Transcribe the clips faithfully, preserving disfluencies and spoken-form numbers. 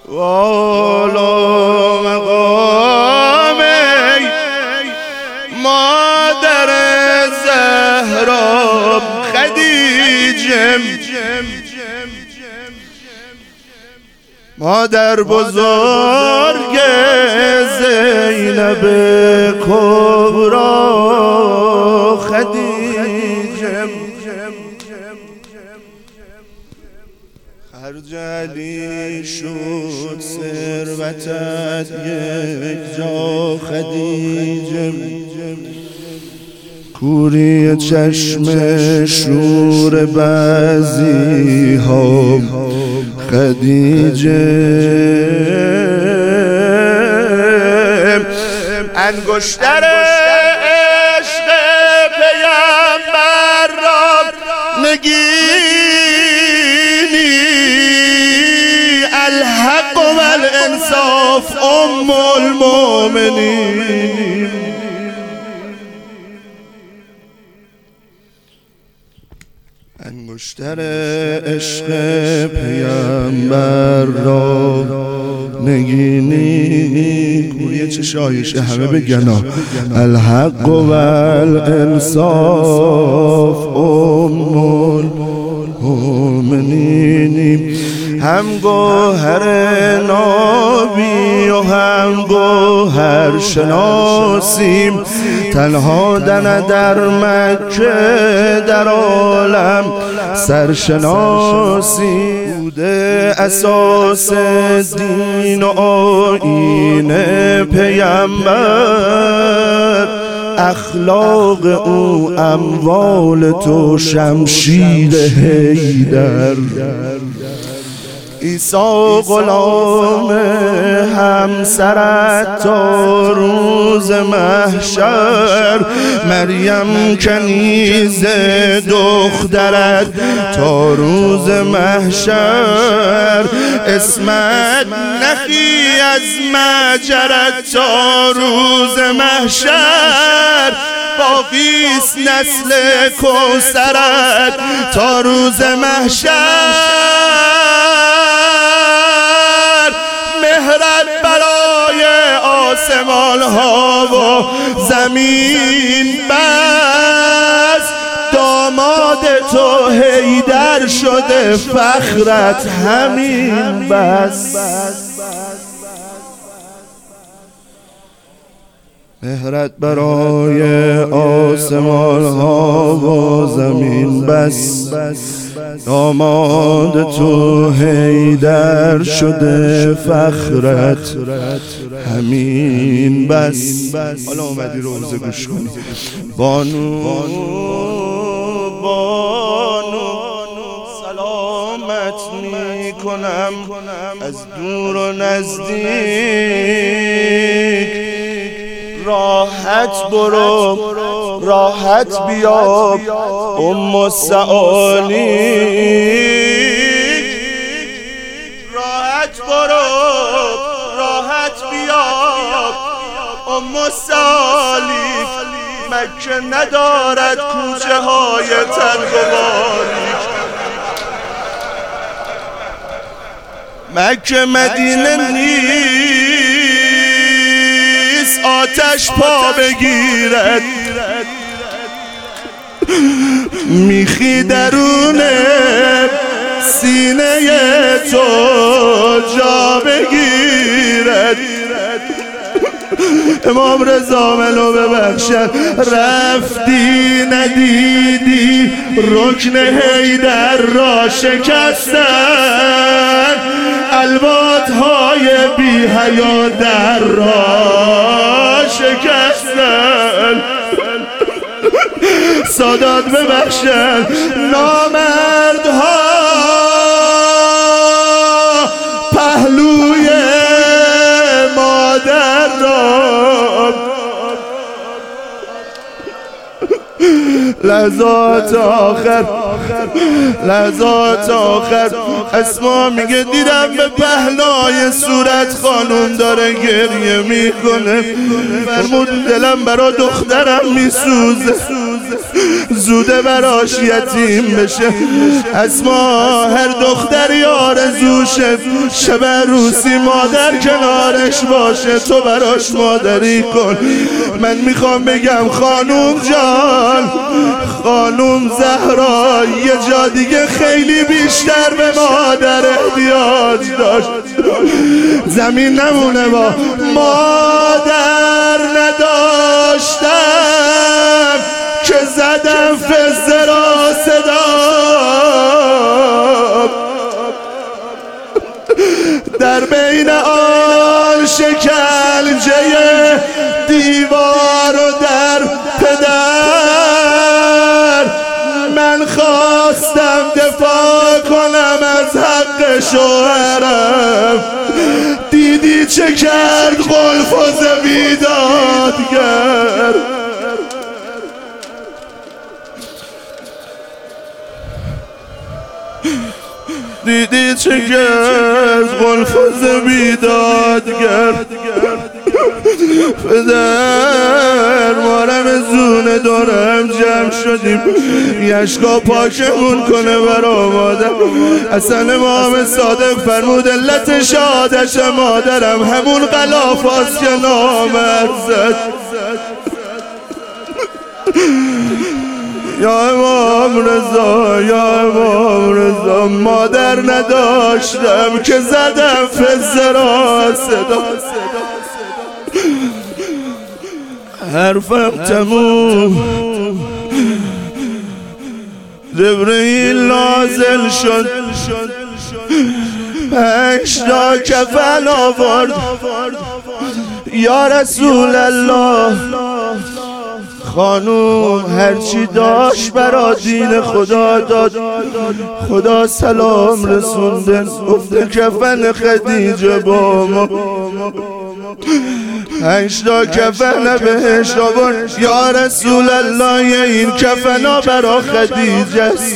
والا مقام مادر زهرا خدیجه، مادر بزرگ زینب کبرا خدیجه، خرج علی شد ثروتت یک جا خدیجه، کوری چشم شور بعضی ها خدیجه، انگشتر عشق پیامبر را نگینی، الحق و الانصاف ام المؤمنین. انگشتر عشق پیامبر را نگینی، کوری چشایش همه بگنا، الحق و الانصاف ام المؤمنین. هم گوهر نابی و هم گوهر شناسیم، تنها دن در مکه در عالم سرشناسی، بوده اساس دین و آیین پیامبر، اخلاق او اموال تو شمشیر حیدر. عیسی غلام همسرت تا روز محشر، مریم کنیز دخترت تا روز محشر، اسمت نخی از مجرت تا روز محشر، باقیست نسل کوثرت تا روز محشر. مهرت برای آسمان ها و زمین بس، داماد تو حیدر شده فخرت همین بس. مهرت برای آسمان ها و زمین بس، داماد تو حیدر شده فخرت همین بس. حالا اومدی روزه گوش کنی. بانو بانو سلامت می کنم از دور و نزدیک، راحت برو راحت بیا ام السعالیک، راحت برو راحت بیا ام السعالیک، مکه ندارد کوچه های تنگ و باریک، مکه مدینه نیست آتش پا بگیرد، میخی درونه سینه تو جا بگیرد. امام رضا منو ببخشد، رفتی ندیدی رکن حیدر را شکستن، الباطهای بی حیا در را شکستن. سادات ببخشن نامردها پهلوی مادر را، لحظات آخر لحظات آخر اسما میگه دیدم به پهنای صورت خانم داره گریه میکنه، فرمود دلم برا دخترم میسوزه، زوده براش یتیم بشه. از ما هر دختری آرزوشه شب عروسی مادر کنارش باشه. تو براش مادری کن. من میخوام بگم خانوم جان، خانوم زهرا یه جا دیگه خیلی بیشتر به مادر احتیاج داشت. زمین نمونه با مادر نداشتم که زدم فزه را صدا در بین آن شکنجه دیوار و در پدر. من خواستم دفاع کنم از حق شوهرم، دیدی چه کرد قلفز بیدادگر. دیدی چه کرد قلفز بیدادگر. پدر مارم زونه دارم جمع شدیم یشکا پاکمون کنه برا مادر. حسن امام صادق فرمود علت شهادت مادرم همون غلافاست که نامرد زد. یا امام رضا، یا امام رضا مادر نداشتم که زدم فزه را صدا. حرفم تموم جبرئیل نازل شد، پنج تا کفن آورد. یا رسول الله خانوم هرچی داشت برا دین خدا داد. خدا سلام رسوندن گفته کفن خدیجه با ما. پنج تا کفن بهش آورد. یا رسول الله یه این کفنا برا خدیجه است.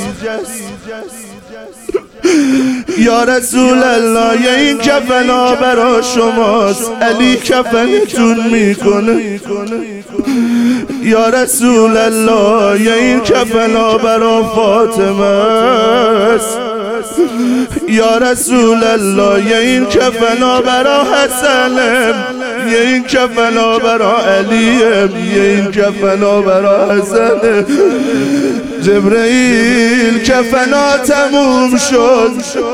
یا رسول الله یه این کفنا برا شماست، علی کفنتون میکنه. یا رسول الله یه این کفنا برا فاطمه است. یا رسول الله یه این کفنا برا حسنم، یه این کفنا برا علیم، یه این کفنا برا حسنم. جبرئیل کفنا تموم شد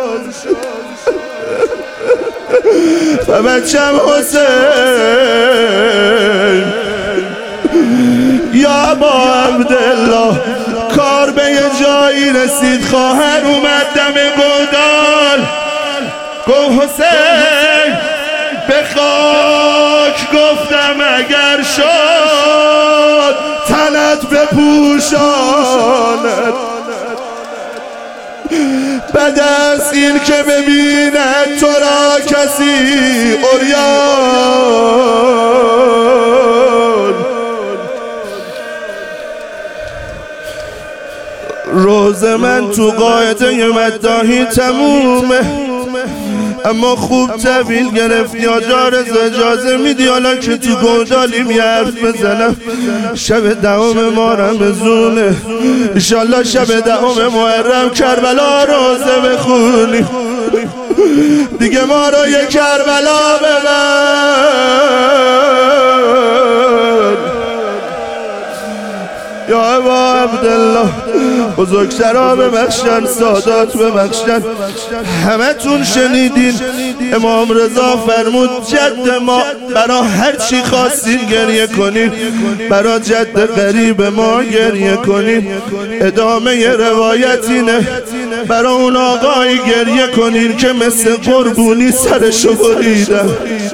و بچم حسین. یا ابا عبدالله کار به یه جایی رسید، خواهر اومد دم گودال گفت حسین به خاک گفتم اگر شد تنت بپوشاند. بعد از این که ببیند تو را کسی عریان. روز من تو قاعده مداحی تمومه، اما خوب طویل گرفتی آجار اجازه میدی حالا که تو گودالیم یه حرف بزنم. شب دهم ما رمضونه، انشالله شب دهم محرم کربلا روزه بخونی. دیگه ما رو یه کربلا ببر. یا ابا عبدالله بزرگترها ببخشن، سادات ببخشن. همه تون شنیدین امام رضا فرمود جد ما برا هر چی خواستین گریه کنین، برا جد غریب ما گریه کنین. ادامه روایت اینه برا اون آقای گریه کنین که مثل قربونی سرشو بریدن.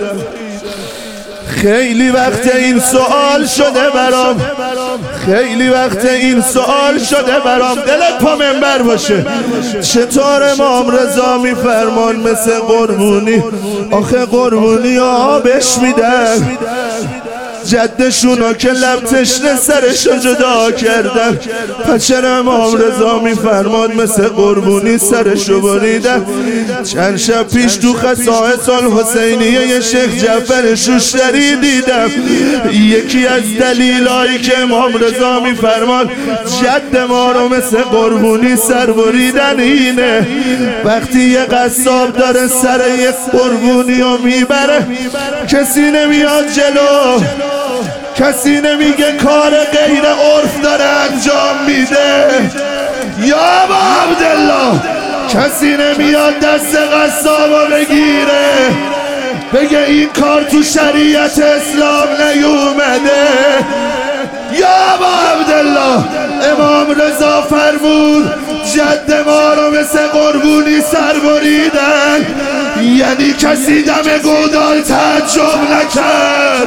خیلی وقت این سوال شده برام، خیلی وقت این سوال شده برام. دلت پا منبر باشه چطور امام رضا میفرمان مثل قربونی؟ آخه قربونی آبش میدن، جدشونو که لب تشنه سرشو جدا کردن. پس چرا امام رضا میفرماد مثل قربونی سرشو بریدن. چند شب پیش تو خصائص الحسینیه شیخ جعفر شوشتری دیدم یکی از دلیلایی که امام رضا میفرماد جد ما رو مثل قربونی سر بریدن اینه وقتی یه قصاب داره سر یک قربونی رو میبره کسی نمیاد جلو، کسی نمیگه کار غیر عرف داره انجام میده. یا ابا عبدالله کسی نمیاد دست قصابو بگیره بگه این کار تو شریعت اسلام نیومده. یا ابا عبدالله امام رضا فرمود جد ما رو مثل قربونی سر بریدن، یعنی کسی دم گودال تعجب نکرد،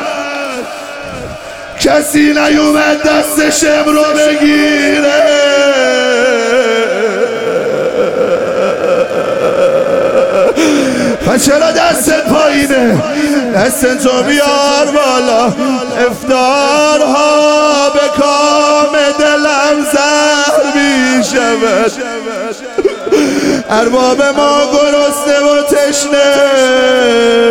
کسی نیومد دست شم رو بگیره. پس چرا دستت پایینه؟ دست تو بیار بالا. افطارها به کام دلم زهر می شود، ارباب ما گرسنه و تشنه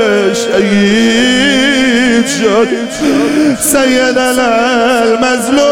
شهید شد. سیدنا المظلوم